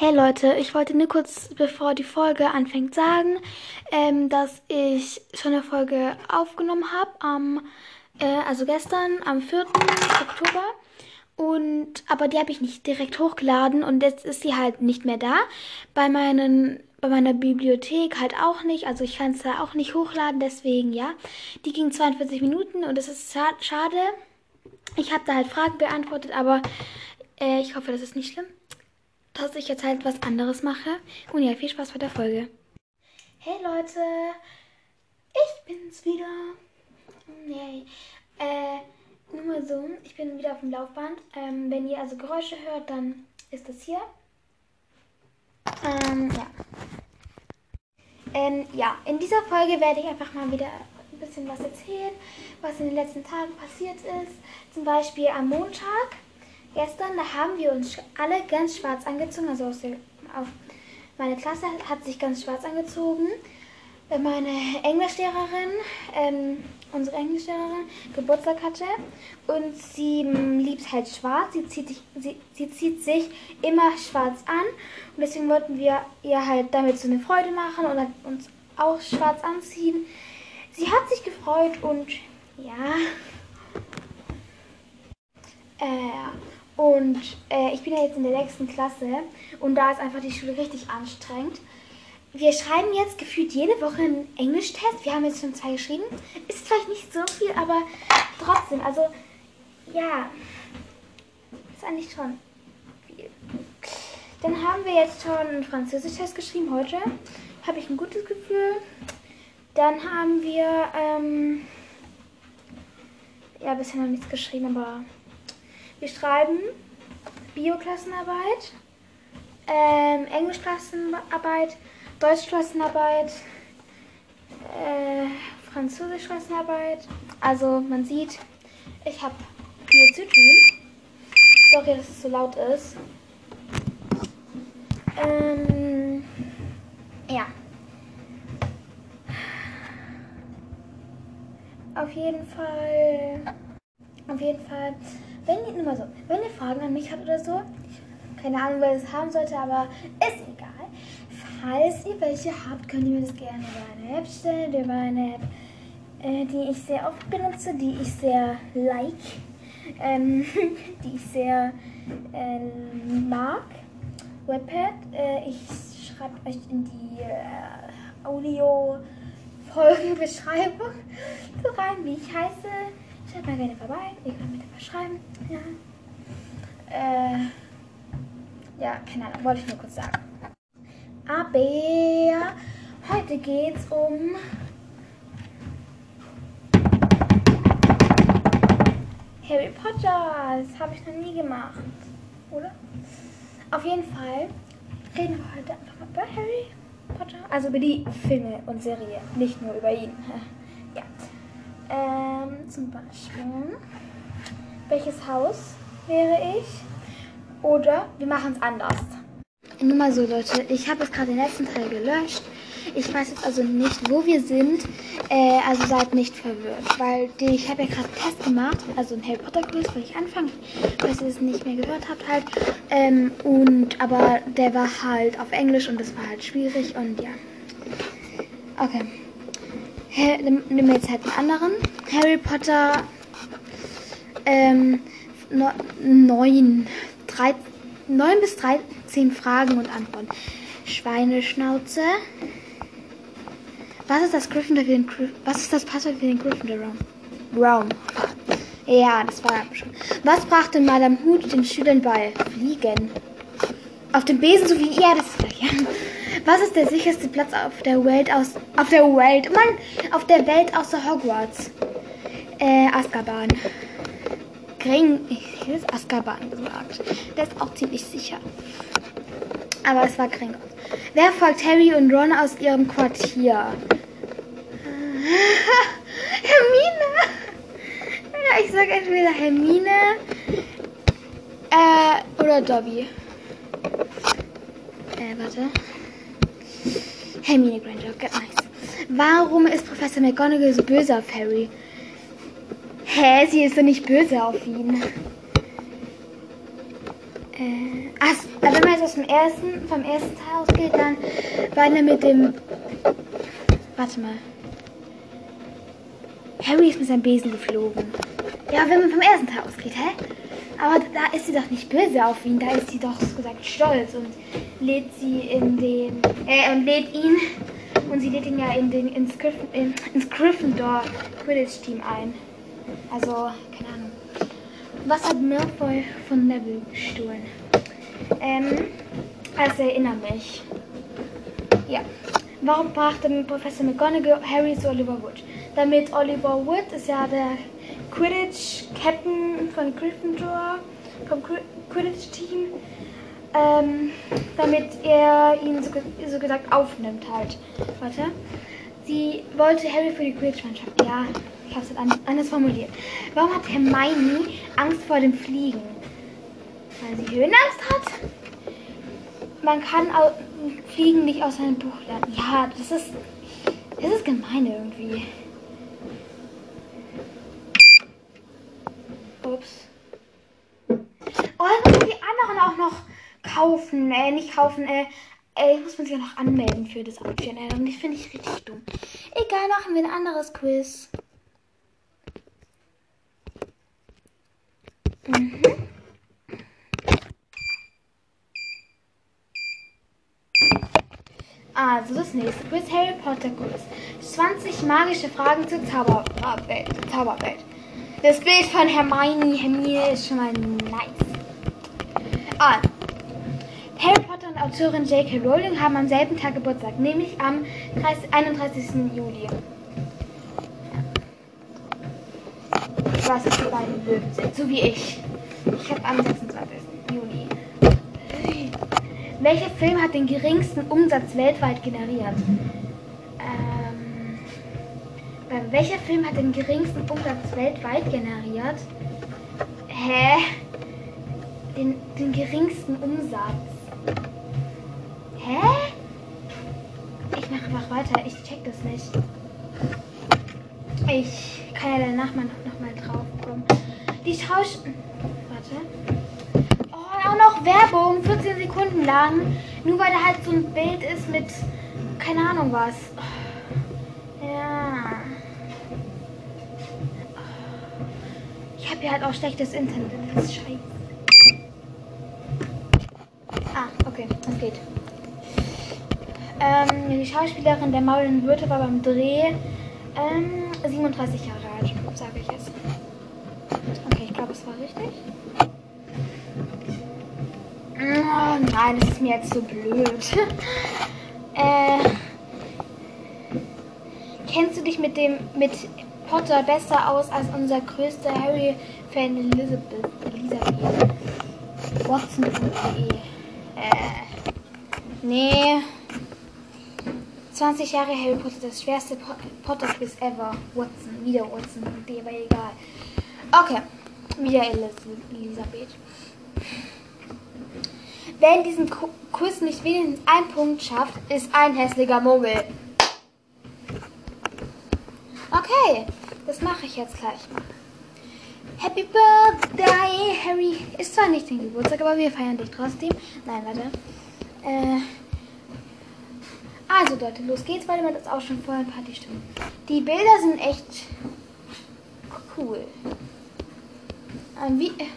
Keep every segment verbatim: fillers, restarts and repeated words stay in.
Hey Leute, ich wollte nur kurz, bevor die Folge anfängt, sagen, ähm, dass ich schon eine Folge aufgenommen habe, am, äh, also gestern, am vierten Oktober. Und, aber die habe ich nicht direkt hochgeladen und jetzt ist sie halt nicht mehr da. Bei meinen, bei meiner Bibliothek halt auch nicht, also ich kann es da auch nicht hochladen, deswegen ja. Die ging zweiundvierzig Minuten und das ist scha- schade. Ich habe da halt Fragen beantwortet, aber äh, ich hoffe, das ist nicht schlimm, dass ich jetzt halt was anderes mache. Und ja, viel Spaß bei der Folge. Hey Leute, ich bin's wieder. Yay. Äh, nur mal so, ich bin wieder auf dem Laufband. Ähm, wenn ihr also Geräusche hört, dann ist das hier. Ähm, ja. Ähm, ja, in dieser Folge werde ich einfach mal wieder ein bisschen was erzählen, was in den letzten Tagen passiert ist. Zum Beispiel am Montag, gestern, da haben wir uns alle ganz schwarz angezogen. Also aus der, auf, meine Klasse hat sich ganz schwarz angezogen. Meine Englischlehrerin, ähm, unsere Englischlehrerin, Geburtstag hatte und sie m, liebt halt schwarz. Sie zieht, sich, sie, sie zieht sich immer schwarz an und deswegen wollten wir ihr halt damit so eine Freude machen und uns auch schwarz anziehen. Sie hat sich gefreut und ja, äh, und äh, ich bin ja jetzt in der sechsten Klasse und da ist einfach die Schule richtig anstrengend. Wir schreiben jetzt gefühlt jede Woche einen Englischtest. Wir haben jetzt schon zwei geschrieben. Ist vielleicht nicht so viel, aber trotzdem. Also, ja, ist eigentlich schon viel. Dann haben wir jetzt schon einen Französisch-Test geschrieben heute. Habe ich ein gutes Gefühl. Dann haben wir, ähm, ja, bisher noch nichts geschrieben, aber wir schreiben Bio-Klassenarbeit, ähm, Englisch-Klassenarbeit, Deutsch-Klassenarbeit, äh, Französisch-Klassenarbeit. Also man sieht, ich habe viel zu tun. Sorry, dass es so laut ist. Ähm, ja. Auf jeden Fall, auf jeden Fall, wenn ihr, nur mal so, wenn ihr Fragen an mich habt oder so, keine Ahnung, wer das haben sollte, aber ist egal. Falls ihr welche habt, könnt ihr mir das gerne über eine App stellen, über eine App, äh, die ich sehr oft benutze, die ich sehr like, ähm, die ich sehr äh, mag. Webpad, äh, ich schreibe euch in die äh, Audio-Folgenbeschreibung so rein, wie ich heiße. Schaut mal gerne vorbei, ihr könnt mir was schreiben. Ja. Äh, ja, keine Ahnung, wollte ich nur kurz sagen. Aber heute geht's um Harry Potter. Das habe ich noch nie gemacht, oder? Auf jeden Fall reden wir heute einfach mal über Harry Potter. Also über die Filme und Serien, nicht nur über ihn. Ja. Ähm, zum Beispiel, welches Haus wäre ich? Oder wir machen es anders. Nur mal so, Leute, ich habe jetzt gerade den letzten Teil gelöscht. Ich weiß jetzt also nicht, wo wir sind. Äh, also seid nicht verwirrt, weil die, ich habe ja gerade einen Test gemacht, also ein Harry Potter Quiz, wo ich anfange, falls ihr es nicht mehr gehört habt halt. Ähm, und aber der war halt auf Englisch und das war halt schwierig und ja. Okay. Dann nehmen wir jetzt halt einen anderen. Harry Potter ähm, neun, drei, neun bis dreizehn Fragen und Antworten. Schweineschnauze. Was ist das Gryffindor für den Gryff Was ist das Passwort für den Gryffindor Raum? Raum. Ja, das war ja schon. Was brachte Madame Hut den Schülern bei? Fliegen. Auf dem Besen sowie ja, das ist gleich. Was ist der sicherste Platz auf der Welt aus auf der Welt? Mann, auf der Welt außer Hogwarts? Äh, Azkaban. Gring, ich hätte Azkaban gesagt. Der ist auch ziemlich sicher. Aber es war Gringotts. Wer folgt Harry und Ron aus ihrem Quartier? Hermine. Ja, ich sage entweder Hermine äh, oder Dobby. Äh, warte. Hermine Granger, okay, nice. Warum ist Professor McGonagall so böse auf Harry? Hä, sie ist doch nicht böse auf ihn. Äh, ach, wenn man jetzt aus dem ersten, vom ersten Teil ausgeht, dann war er mit dem... Warte mal. Harry ist mit seinem Besen geflogen. Ja, wenn man vom ersten Teil ausgeht, hä? Aber da ist sie doch nicht böse auf ihn, da ist sie doch so gesagt stolz und lädt sie in den, äh, und lädt ihn, und sie lädt ihn ja in den, ins, Gryff, in, ins Gryffindor Quidditch Team ein. Also, keine Ahnung. Was hat Malfoy von Neville gestohlen? Ähm, also erinnere mich. Ja. Warum brachte Professor McGonagall Harry zu Oliver Wood? Damit Oliver Wood ist ja der Quidditch-Captain von Gryffindor, vom Quidditch-Team, ähm, damit er ihn so, so gesagt aufnimmt halt. Warte. Sie wollte Harry für die Quidditch-Mannschaft. Ja, ich habe es halt anders formuliert. Warum hat Hermione Angst vor dem Fliegen? Weil sie Höhenangst hat? Man kann Fliegen nicht aus einem Buch lernen. Ja, das ist, das ist gemein irgendwie. Ups. Oh, ich muss die anderen auch noch kaufen. Äh, nicht kaufen, äh, äh, ich muss man sich ja noch anmelden für das Auktion. Äh, und das finde ich richtig dumm. Egal, machen wir ein anderes Quiz. Mhm. Also das nächste Quiz, Harry Potter Quiz. zwanzig magische Fragen zur Zauberwelt. Zauberwelt. Das Bild von Hermione, Hermine ist schon mal nice. Ah, Harry Potter und Autorin J K Rowling haben am selben Tag Geburtstag, nämlich am einunddreißigsten Juli. Ich weiß, dass die beiden blöd sind, so wie ich. Ich habe am sechsundzwanzigsten Juli. Welcher Film hat den geringsten Umsatz weltweit generiert? Ähm, äh, welcher Film hat den geringsten Umsatz weltweit generiert? Hä? Den, den geringsten Umsatz? Hä? Ich mache einfach weiter. Ich check das nicht. Ich kann ja danach mal noch, noch mal drauf kommen. Die Schausch... Warte. Oh, auch noch Werbung. vierzehn Sekunden lang. Nur weil da halt so ein Bild ist mit... Keine Ahnung was. Oh, ja. Ich habe ja halt auch schlechtes Internet. Das ist scheiße. Ah, okay. Das geht. Ähm, die Schauspielerin der Maulenden Würte war beim Dreh ähm, siebenunddreißig Jahre alt, sage ich jetzt. Okay, ich glaube, es war richtig. Oh, nein, das ist mir jetzt so blöd. äh, kennst du dich mit dem mit Potter besser aus als unser größter Harry-Fan Elizabeth? Elisabeth. Watson punkt de. Äh, nee. zwanzig Jahre Harry Potter, das schwerste Potter-Quiz ever. Watson, wieder Watson punkt de, aber egal. Okay, wieder Elisabeth. Wer in diesem Quiz nicht wenigstens einen Punkt schafft, ist ein hässlicher Muggel. Okay, das mache ich jetzt gleich mal. Happy Birthday, Harry. Ist zwar nicht dein Geburtstag, aber wir feiern dich trotzdem. Nein, warte. Äh, also Leute, los geht's, weil man das auch schon vorher ein paar die Stimmen. Die Bilder sind echt cool. Ähm, wie... Äh,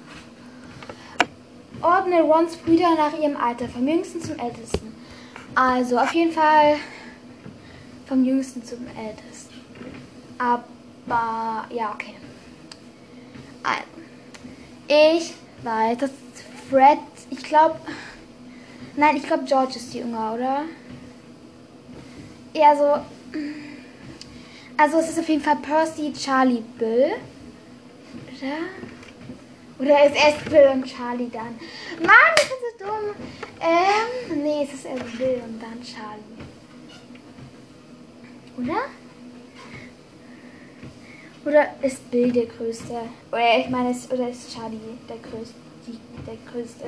Ordne Rons Brüder nach ihrem Alter, vom jüngsten zum ältesten. Also auf jeden Fall vom jüngsten zum ältesten. Aber ja, okay. Also, ich weiß, dass Fred, ich glaube, nein, ich glaube George ist die Jünger, oder? Ja, so, also es ist auf jeden Fall Percy, Charlie, Bill, oder? Oder ist erst Bill und Charlie dann? Mann, das ist so dumm. Ähm, nee, es ist erst Bill und dann Charlie. Oder? Oder ist Bill der Größte? Oder ich meine, ist, oder ist Charlie der Größte? Die, der Größte?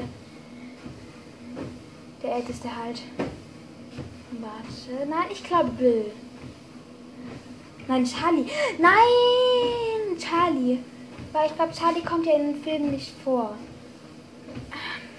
Der Älteste halt. Warte. Nein, ich glaube Bill. Nein, Charlie. Nein, Charlie. Weil ich glaube, Charlie kommt ja in den Filmen nicht vor.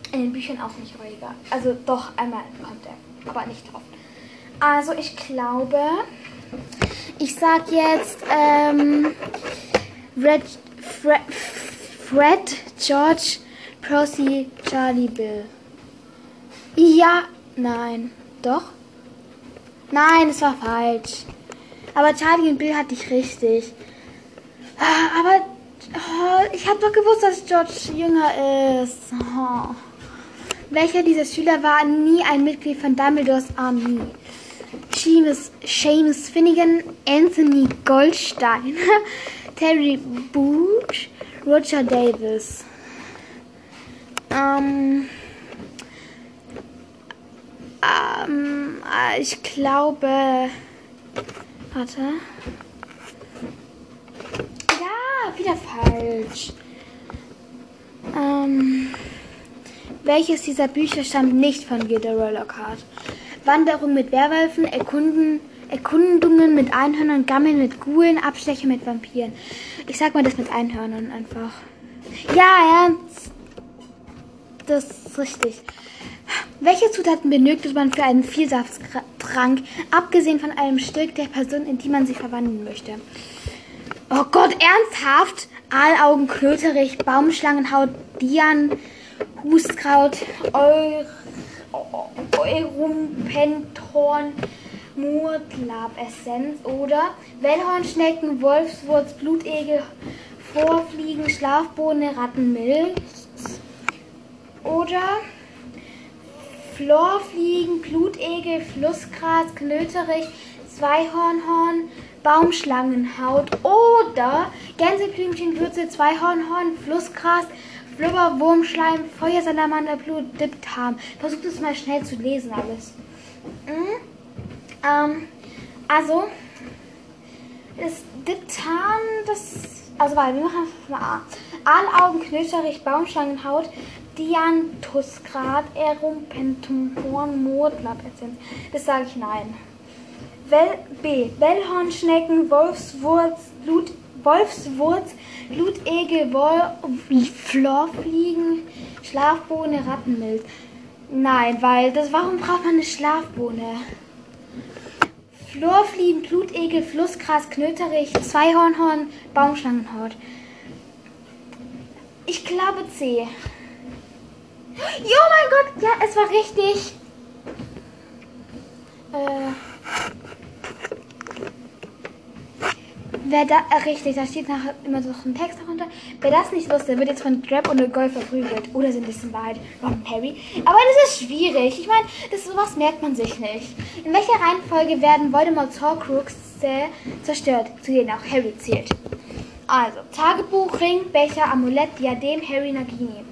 In den Büchern auch nicht ruhiger. Also doch, einmal kommt er, aber nicht oft. Also ich glaube, ich sag jetzt ähm, Red, Fred, Fred, George, Percy, Charlie, Bill. Ja, nein, doch. Nein, es war falsch. Aber Charlie und Bill hatte ich richtig. Aber oh, ich habe doch gewusst, dass George jünger ist. Oh. Welcher dieser Schüler war nie ein Mitglied von Dumbledores Armee? Seamus, Seamus Finnegan, Anthony Goldstein, Terry Booch, Roger Davis. Ähm, ähm, ich glaube... Warte. Ja, wieder falsch. Ähm... Welches dieser Bücher stammt nicht von Gilderoy Lockhart? Wanderung mit Werwölfen, Erkunden, Erkundungen mit Einhörnern, Gammeln mit Ghoulen, Abstecher mit Vampiren. Ich sag mal das mit Einhörnern einfach. Ja, ernst. Das ist richtig. Welche Zutaten benötigt man für einen Vielsafttrank, abgesehen von einem Stück der Person, in die man sich verwandeln möchte? Oh Gott, ernsthaft? Aalaugen, Klöterich, Baumschlangenhaut, Dian, Hustkraut, Eurumpenthorn, Murtlab-Essenz oder Wellhornschnecken, Wolfswurz, Blutegel, Vorfliegen, Schlafbohne, Rattenmilch oder Florfliegen, Blutegel, Flussgras, Knöterich, Zweihornhorn, Baumschlangenhaut oder Gänseblümchenwürze, Zweihornhorn, Flussgras, Flubber, Wurmschleim, Feuersalamander, Blut, Diptarm. Versucht es mal schnell zu lesen alles. Mhm. Ähm, also, das Diptarm, das... Also, warte, wir machen einfach mal A. Aalaugen, Knöterich, Baumschlangenhaut, Dianthusgrad, Erumpenthorn, Murtlab-Essenz. Das sage ich nein. Well, B. Wellhornschnecken, Wolfswurz, Blut, Wolfswurz, Blutegel, Florfliegen, Schlafbohne, Rattenmilch. Nein, weil das. Warum braucht man eine Schlafbohne? Florfliegen, Blutegel, Flussgras, Knöterich, Zweihornhorn, Baumschlangenhaut. Ich glaube C. Jo, mein Gott, ja, es war richtig. Äh. Wer da, äh, richtig, da steht nachher immer so ein Text darunter. Wer das nicht wusste, wird jetzt von Crab und Goy verprügelt. Oder sind das in Wahrheit Ron und Harry? Aber das ist schwierig. Ich meine, das sowas merkt man sich nicht. In welcher Reihenfolge werden Voldemorts Horcruxe zerstört? Zu denen auch Harry zählt. Also, Tagebuch, Ring, Becher, Amulett, Diadem, Harry, Nagini.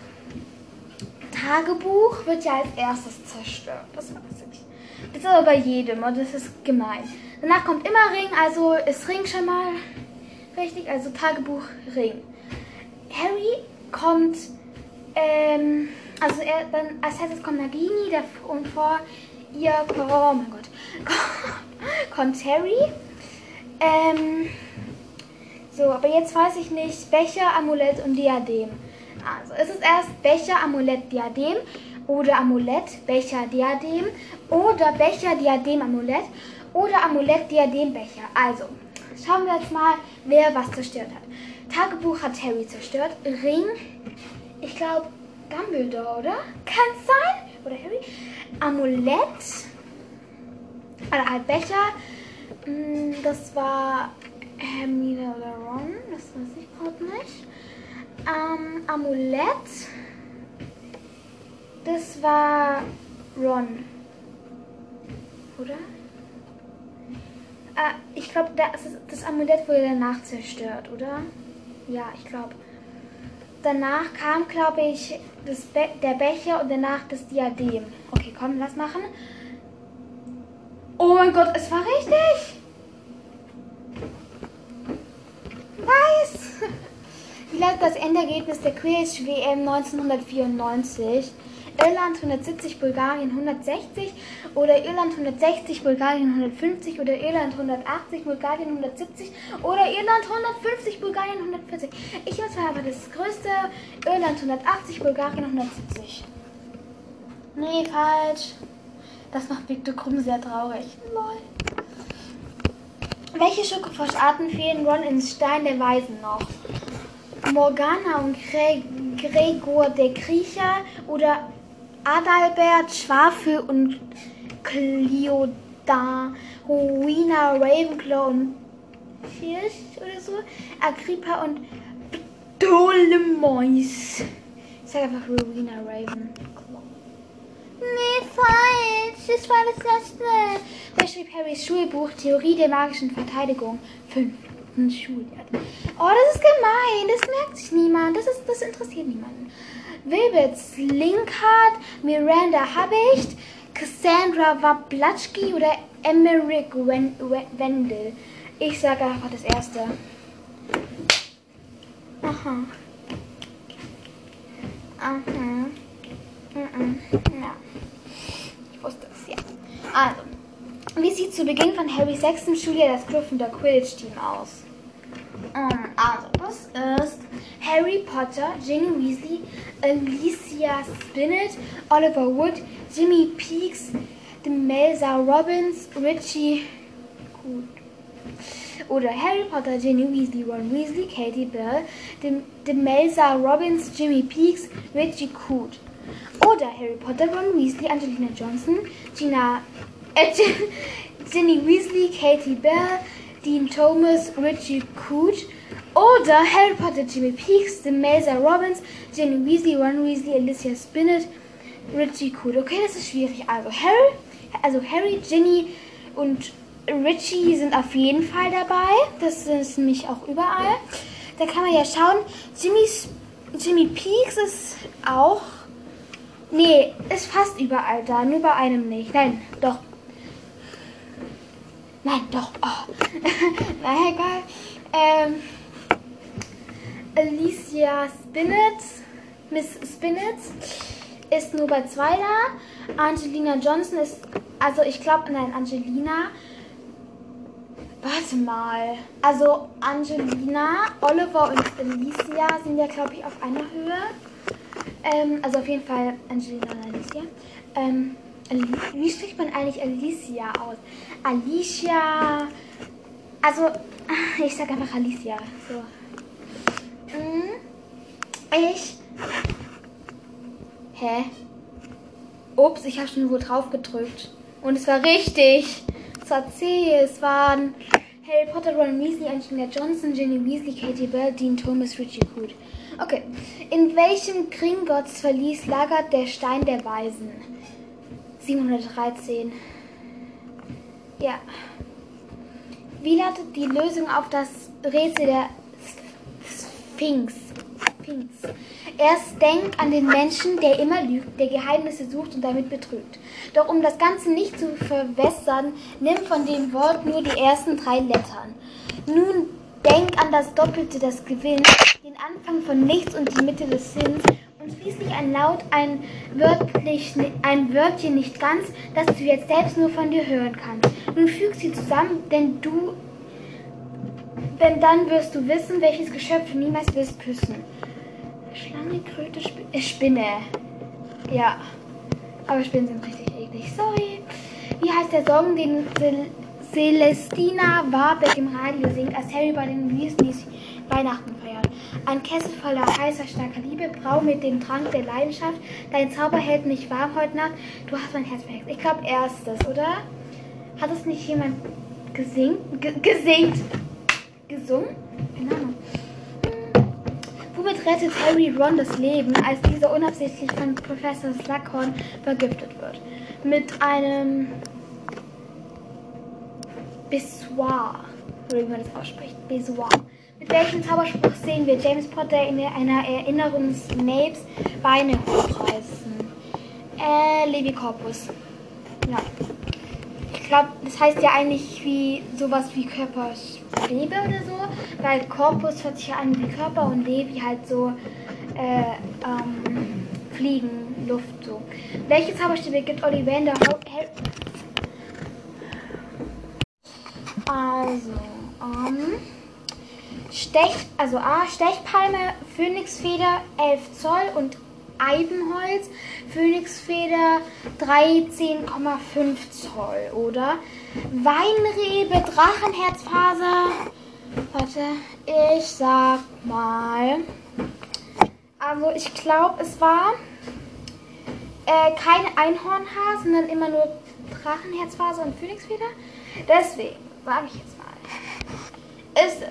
Tagebuch wird ja als erstes zerstört. Das weiß ich. Das ist aber bei jedem und das ist gemein. Danach kommt immer Ring, also ist Ring schon mal richtig, also Tagebuch, Ring. Harry kommt, ähm, also er, dann als erstes kommt Nagini der, und vor ihr, oh mein Gott, kommt Harry. Ähm, so, aber jetzt weiß ich nicht, Becher, Amulett und Diadem. Also es ist erst Becher, Amulett, Diadem oder Amulett, Becher, Diadem oder Becher, Diadem, Amulett oder Amulett, Diadem, Becher. Also, schauen wir jetzt mal, wer was zerstört hat. Tagebuch hat Harry zerstört. Ring, ich glaube Dumbledore, oder? Kann es sein? Oder Harry? Amulett, also halt Becher, das war Hermine oder Ron, das weiß ich gerade nicht. Ähm, Amulett, das war Ron, oder? Äh, ich glaube, das, das Amulett wurde danach zerstört, oder? Ja, ich glaube. Danach kam, glaube ich, das Be der Becher und danach das Diadem. Okay, komm, lass machen. Oh mein Gott, es war richtig! Nice! Wie lautet das Endergebnis der Quidditch W M neunzehnhundertvierundneunzig? Irland hundertsiebzig, Bulgarien hundertsechzig oder Irland hundertsechzig, Bulgarien hundertfünfzig oder Irland hundertachtzig, Bulgarien hundertsiebzig oder Irland hundertfünfzig, Bulgarien hundertvierzig. Ich muss mal aber das größte, Irland hundertachtzig, Bulgarien hundertsiebzig. Nee, falsch. Das macht Victor Krumm sehr traurig. Lol. Welche Schokofroscharten fehlen Ron ins Stein der Weisen noch? Morgana und Gre Gregor der Kriecher oder Adalbert, Schwafel und Cleoda, Rowena, Ravenclaw und Firsch oder so, Agrippa und Ptolemäus. Ich sag einfach Rowena Ravenclaw. Nee, falsch. Das war das letzte. Wer schrieb Harrys Schulbuch Theorie der magischen Verteidigung? Fünften Schuljahr. Oh, das ist gemein. Das merkt sich niemand. Das, ist, das interessiert niemanden. Wilbitz Linkhardt, Miranda Habicht, Cassandra Wablatschki oder Emmerich Wendel. Ich sage einfach das erste. Aha. Aha. Mhm. Ja. Ich wusste es, ja. Also, wie sieht zu Beginn von Harrys sechstem Schuljahr das Gryffindor Quidditch-Team aus? Um, also, das ist Harry Potter, Ginny Weasley, Alicia Spinnet, Oliver Wood, Jimmy Peakes, Demelza Robbins, Richie Gut. Oder Harry Potter, Ginny Weasley, Ron Weasley, Katie Bell, Demelza Robbins, Jimmy Peakes, Richie Coote. Oder Harry Potter, Ron Weasley, Angelina Johnson, Gina, äh, Ginny Weasley, Katie Bell, Dean Thomas, Richie Coote. Oder Harry Potter, Jimmy Peakes, Demelza Robbins, Ginny Weasley, Ron Weasley, Alicia Spinnet, Richie Coote. Okay, das ist schwierig. Also Harry, also Harry, Ginny und Richie sind auf jeden Fall dabei. Das ist nämlich auch überall. Da kann man ja schauen. Jimmy, Jimmy Peakes ist auch... Nee, ist fast überall da, nur bei einem nicht. Nein, doch. Nein, doch. Oh. Na egal. Ähm, Alicia Spinnet, Miss Spinnet, ist nur bei zwei da. Angelina Johnson ist, also ich glaube, nein, Angelina. Warte mal. Also Angelina, Oliver und Alicia sind ja, glaube ich, auf einer Höhe. Ähm, also auf jeden Fall Angelina und Alicia. Ähm, wie spricht man eigentlich Alicia aus? Alicia. Also, ich sag einfach Alicia. So. Ich. Hä? Ups, ich habe schon wo drauf gedrückt. Und es war richtig. Es war C. Es waren Harry Potter, Ron Weasley, Angelina Johnson, Ginny Weasley, Katie Bell, Dean Thomas, Richie Coote. Okay. In welchem Gringotts Verlies lagert der Stein der Weisen? siebenhundertdreizehn. Ja. Wie lautet die Lösung auf das Rätsel der Sphinx? Sphinx. Erst denk an den Menschen, der immer lügt, der Geheimnisse sucht und damit betrügt. Doch um das Ganze nicht zu verwässern, nimm von dem Wort nur die ersten drei Lettern. Nun denk an das Doppelte des Gewinns, den Anfang von nichts und die Mitte des Sinns und schließlich ein Laut, ein, wörtlich, ein Wörtchen nicht ganz, das du jetzt selbst nur von dir hören kannst. Nun füg sie zusammen, denn du, denn dann wirst du wissen, welches Geschöpf du niemals wirst küssen. Schlange, Kröte, Sp äh, Spinne. Ja, aber Spinnen sind richtig eklig. Sorry. Wie heißt der Song, den Cel Celestina Warbeck im Radio singt, als Harry bei den Weasleys Weihnachten feiert? Ein Kessel voller heißer, starker Liebe, brau mit dem Trank der Leidenschaft. Dein Zauber hält mich warm heute Nacht. Du hast mein Herz verhext. Ich glaube erstes, oder? Hat es nicht jemand gesingt? G gesingt? Gesungen? Keine Ahnung. Womit rettet Harry Ron das Leben, als dieser unabsichtlich von Professor Slughorn vergiftet wird? Mit einem Besoir, oder wie man das ausspricht. Besoir. Mit welchem Zauberspruch sehen wir James Potter in einer Erinnerung Snapes Beine hochreißen? Äh, Levi Corpus. Ja. Ich glaube, das heißt ja eigentlich wie sowas wie Körperschwebe oder so, weil Corpus hört sich ja an wie Körper und Levi halt so äh, ähm, Fliegen. Luft so. Welche Zauberstäbe gibt Ollivander? Also, ähm, Stech, also A, Stechpalme, Phönixfeder elf Zoll und Eibenholz, Phönixfeder dreizehn Komma fünf Zoll, oder? Weinrebe, Drachenherzfaser. Warte, ich sag mal. Also ich glaube, es war äh, kein Einhornhaar, sondern immer nur Drachenherzfaser und Phönixfeder. Deswegen sage ich jetzt mal. Ist es.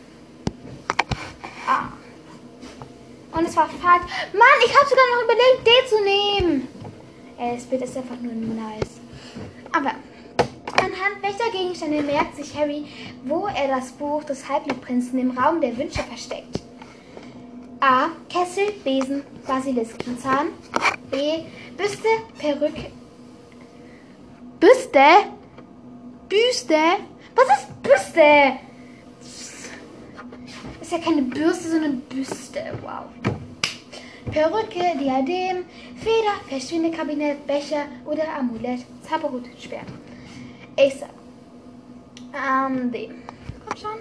Ah. Und es war falsch. Mann, ich habe sogar noch überlegt, D zu nehmen. Ey, das Bild ist einfach nur nice. Aber anhand welcher Gegenstände merkt sich Harry, wo er das Buch des Halbblutprinzen im Raum der Wünsche versteckt? A. Kessel, Besen, Basiliskenzahn. B. Büste, Perücke. Büste? Büste? Was ist Büste? Ist ja keine Bürste, sondern Büste. Wow. Perücke, Diadem, Feder, Verschwindekabinett, Becher oder Amulett, Zauberhut, Schwert. Ich sag. Ähm, D. Komm schon.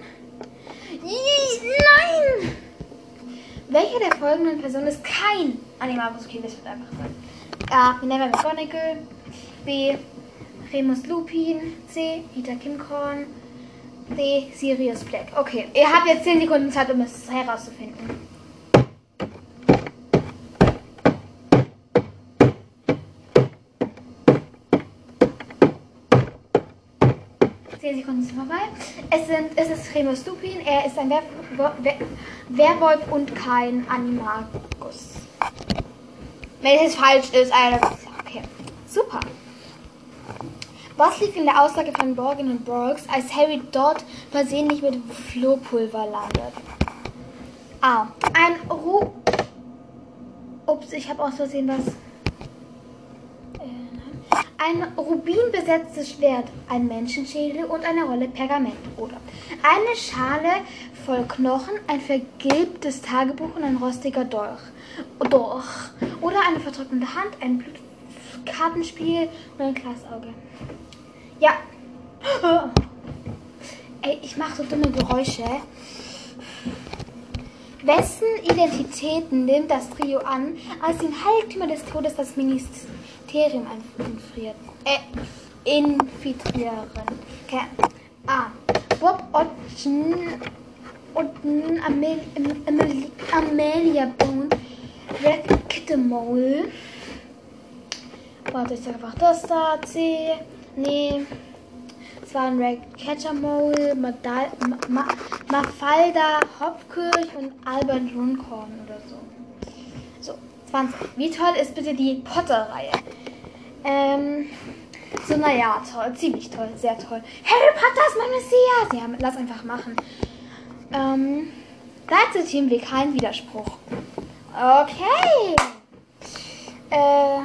Nein! Welche der folgenden Personen ist kein Animagus? Okay, das wird einfach sein. A. Minerva McGonagall. B. Remus Lupin. C. Peter Kimcorn. D. Sirius Black. Okay, ihr habt jetzt zehn Sekunden Zeit, um es herauszufinden. zehn Sekunden sind vorbei. Es, sind, es ist Remus Lupin. Er ist ein Werf Wer Werwolf und kein Animagus. Wenn es falsch ist, also, okay. Super. Was liegt in der Aussage von Borgin und Borgs, als Harry dort versehentlich mit Flohpulver landet? A. Ein Ru... Ups, ich habe aus Versehen was... Ein rubinbesetztes Schwert, ein Menschenschädel und eine Rolle Pergament. Oder eine Schale voll Knochen, ein vergilbtes Tagebuch und ein rostiger Dolch. Dolch. Oder eine vertrocknete Hand, ein Blutkartenspiel und ein Glasauge. Ja. Ey, ich mache so dumme Geräusche. Wessen Identitäten nimmt das Trio an, als den Heiligtümer des Todes das Ministerium infiltriert? Äh, infiltrieren. Okay. A. Bob Otten, Otten, Amel, Amel, Amelia Boone, Red Kittemole. Warte, ich sag einfach das da. C. Nee. Es waren Red Catchermole, Madal, Ma, Ma, Mafalda Hopkirch und Albert Runcorn oder so. So, zwanzig. Wie toll ist bitte die Potter-Reihe? Ähm, so, naja, toll, ziemlich toll, sehr toll. Harry Potter ist mein Messias! Ja, lass einfach machen. Ähm, dazu ziehen wir keinen Widerspruch. Okay. Äh,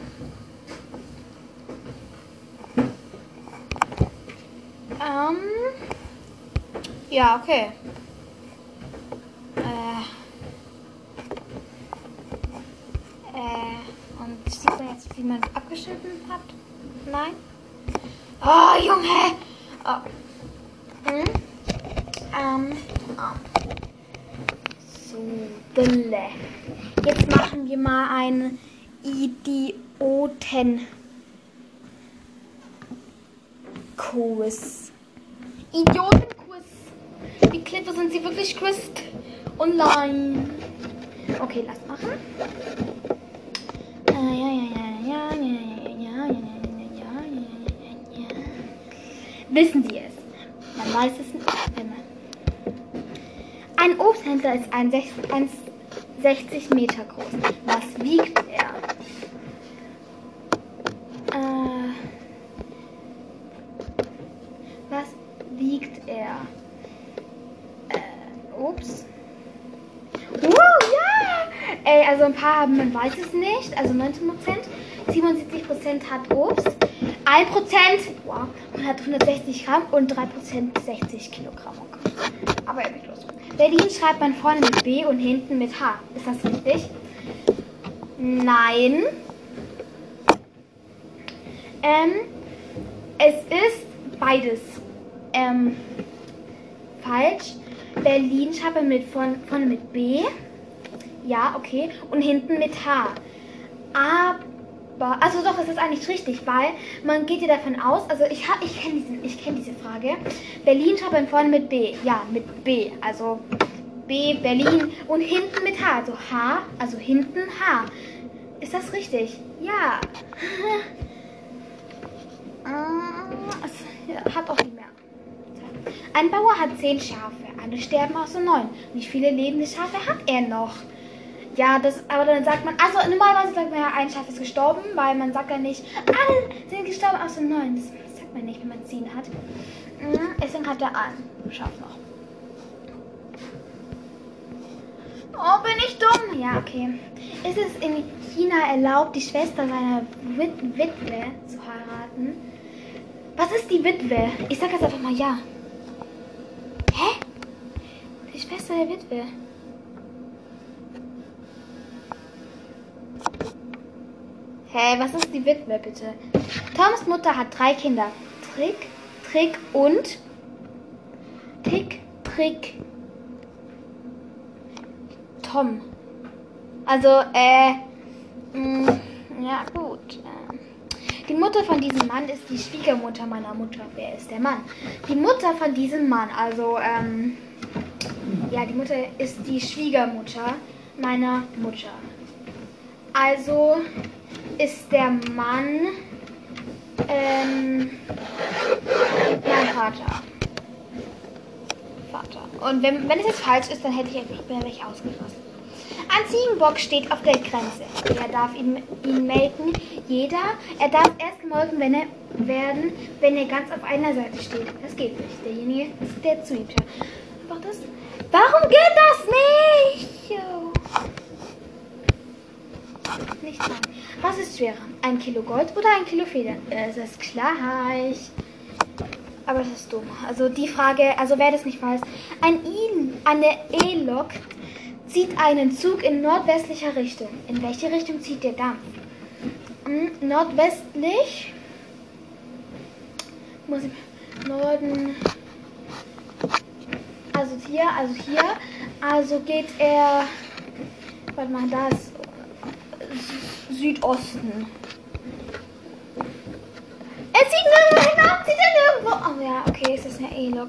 Ähm, ja, okay. Äh, äh, und sieht man jetzt, wie man abgeschnitten hat? Nein? Oh, Junge! Oh. Hm? Ähm, oh. So, Dille. Jetzt machen wir mal einen Idioten Quiz. Idiotenquiz. Wie clever sind sie wirklich, Quiz? Online. Okay, lass machen. Ja, ja, ja, ja, ja, ja, ja, ja, ja, ja, ja. Wissen Sie es? Man weiß es nicht. Ein Obsthändler ist ein sechzig Meter groß. Was wiegt er? Äh, was wiegt er? Äh, ups. Wow, ja! Ey, also ein paar haben, man weiß es nicht. Also neunzehn Prozent. siebenundsiebzig Prozent hat Obst. ein Prozent wow, man hat hundertsechzig Gramm und drei Prozent sechzig Kilogramm. Aber irgendwie los. Berlin schreibt man vorne mit B und hinten mit H. Ist das richtig? Nein. Ähm, es ist beides. Ähm, falsch. Berlin schreibt man mit von, von mit B. Ja, okay. Und hinten mit H. Aber, also doch, es ist eigentlich richtig, weil man geht ja davon aus, also ich, ich kenne ich kenn diese Frage. Berlin schreibt man vorne mit B. Ja, mit B. Also B, Berlin. Und hinten mit H. Also H, also hinten H. Ist das richtig? Ja. Es hat auch nicht mehr. Ein Bauer hat zehn Schafe. Alle sterben außer neun. Wie viele lebende Schafe hat er noch? Ja, das, aber dann sagt man, also normalerweise sagt man ja, ein Schaf ist gestorben, weil man sagt ja nicht, alle sind gestorben außer neun. Das sagt man nicht, wenn man zehn hat. Deswegen hat er ein Schaf noch. Oh, bin ich dumm? Ja, okay. Ist es in China erlaubt, die Schwester seiner Wit Witwe zu heiraten? Was ist die Witwe? Ich sag jetzt einfach mal ja. Hä? Die Schwester der Witwe. Hä, was ist die Witwe, bitte? Toms Mutter hat drei Kinder. Trick, Trick und... Tick, Trick... Tom. Also, äh, mh, ja gut. Die Mutter von diesem Mann ist die Schwiegermutter meiner Mutter. Wer ist der Mann? Die Mutter von diesem Mann, also, ähm, ja, die Mutter ist die Schwiegermutter meiner Mutter. Also ist der Mann, ähm, mein Vater. Vater. Und wenn, wenn es jetzt falsch ist, dann hätte ich einfach welche ausgeschlossen. Ein Ziegenbock steht auf der Grenze. Er darf ihn, ihn melken. Jeder, er darf erst gemolken wenn er, werden, wenn er ganz auf einer Seite steht. Das geht nicht. Derjenige, der zu ihm schaut. Einfach das. Warum geht das nicht? Nicht sein. Was ist schwerer? Ein Kilo Gold oder ein Kilo Federn? Es ist gleich. Aber das ist dumm. Also die Frage, also wer das nicht weiß. Ein I, eine E-Lok zieht einen Zug in nordwestlicher Richtung. In welche Richtung zieht der Dampf? Hm, nordwestlich. Muss ich, Norden. Also hier, also hier. Also geht er. Warte mal, da ist Südosten. Er zieht nirgendwo hinauf, zieht er nirgendwo. Oh ja, okay, es ist eine E-Lok.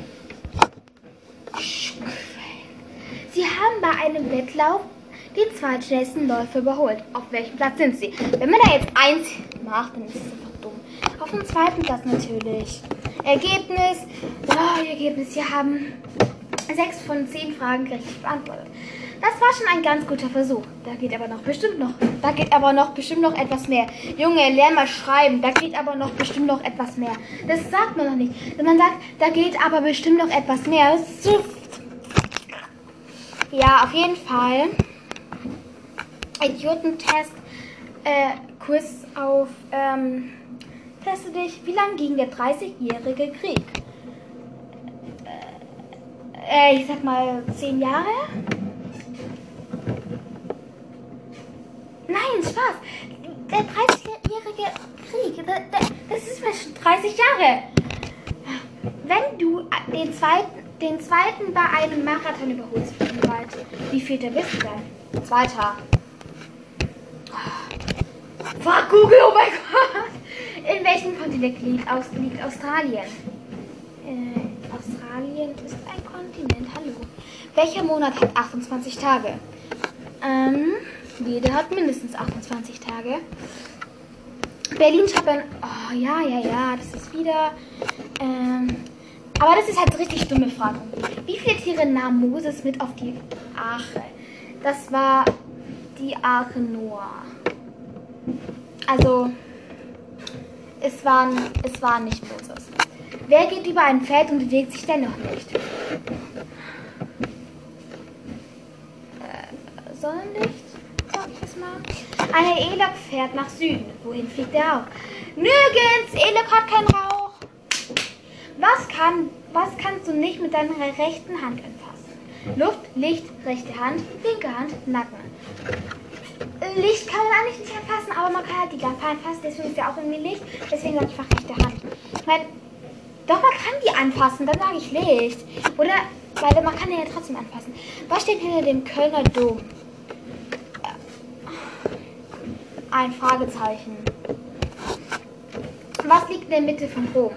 Sie haben bei einem Wettlauf die zweitschnellsten Läufer überholt. Auf welchem Platz sind sie? Wenn man da jetzt eins macht, dann ist es einfach dumm. Auf dem zweiten Platz natürlich. Ergebnis. Ja, ihr Ergebnis. Sie haben sechs von zehn Fragen richtig beantwortet. Das war schon ein ganz guter Versuch. Da geht aber noch bestimmt noch. Da geht aber noch bestimmt noch etwas mehr. Junge, lern mal schreiben. Da geht aber noch bestimmt noch etwas mehr. Das sagt man noch nicht. Wenn man sagt, da geht aber bestimmt noch etwas mehr. Das ist so. Ja, auf jeden Fall. Idiotentest. Äh, Quiz auf. Ähm, teste dich. Wie lang ging der dreißigjährige Krieg? Äh, ich sag mal zehn Jahre. Nein, Spaß. Der dreißigjährige Krieg, das ist schon dreißig Jahre. Wenn du den zweiten, den zweiten bei einem Marathon überholst, wie viel der bist du dann? Zweiter. Fuck Google, oh mein Gott. In welchem Kontinent liegt, Aus, liegt Australien? Äh, Australien ist ein Kontinent, hallo. Welcher Monat hat achtundzwanzig Tage? Ähm... Jeder hat mindestens achtundzwanzig Tage. Berlin schreibt ein. Oh ja, ja, ja, das ist wieder. Ähm, aber das ist halt richtig dumme Frage. Wie viele Tiere nahm Moses mit auf die Arche? Das war die Arche Noah. Also, es war, es war nicht Moses. Wer geht über ein Feld und bewegt sich dennoch nicht? Äh, Sonnenlicht? Eine E-Lok fährt nach Süden. Wohin fliegt er auch? Nirgends! E-Lok hat keinen Rauch. Was, kann, was kannst du nicht mit deiner rechten Hand anfassen? Luft, Licht, rechte Hand, linke Hand, Nacken. Licht kann man eigentlich nicht anfassen, aber man kann halt die Lampe anfassen, deswegen ist ja auch irgendwie Licht. Deswegen sage ich einfach rechte Hand. Weil, doch, man kann die anfassen, dann sage ich Licht. Oder, weil man kann den ja trotzdem anfassen. Was steht hinter dem Kölner Dom? Ein Fragezeichen. Was liegt in der Mitte von Rom?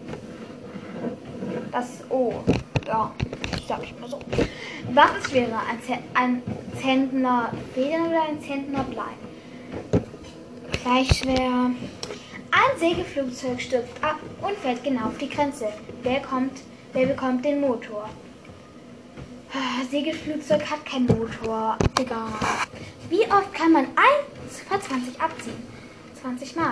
Das O. Ja, sag ich mal so. Was ist schwerer? Ein, Z ein Zentner Federn oder ein Zentner Blei? Gleich schwer. Ein Segelflugzeug stürzt ab und fällt genau auf die Grenze. Wer kommt, wer bekommt den Motor? Segelflugzeug hat keinen Motor. Egal. Wie oft kann man eins vor zwanzig abziehen? zwanzig Mal.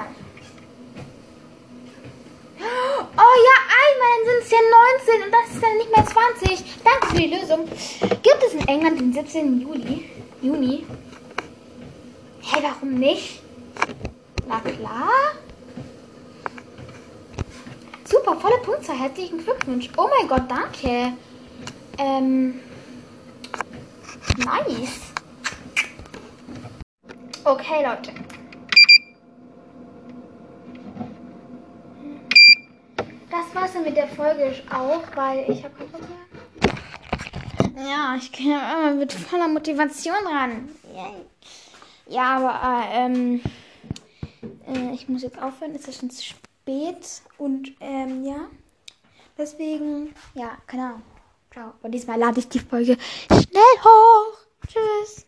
Oh ja, einmal, dann sind es ja neunzehn und das ist dann nicht mehr zwanzig. Danke für die Lösung. Gibt es in England den siebzehnten Juli? Juni? Hä, warum nicht? Na klar. Super, volle Punktzahl. Herzlichen Glückwunsch. Oh mein Gott, danke. Ähm, nice. Okay, Leute. Das war's dann mit der Folge auch, weil ich habe keinen Bock mehr. Ja, ich gehe immer mit voller Motivation ran. Ja, aber äh, ähm, äh, ich muss jetzt aufhören. Es ist schon zu spät und ähm, ja, deswegen, ja, keine Ahnung. Ciao. Und diesmal lade ich die Folge schnell hoch. Tschüss.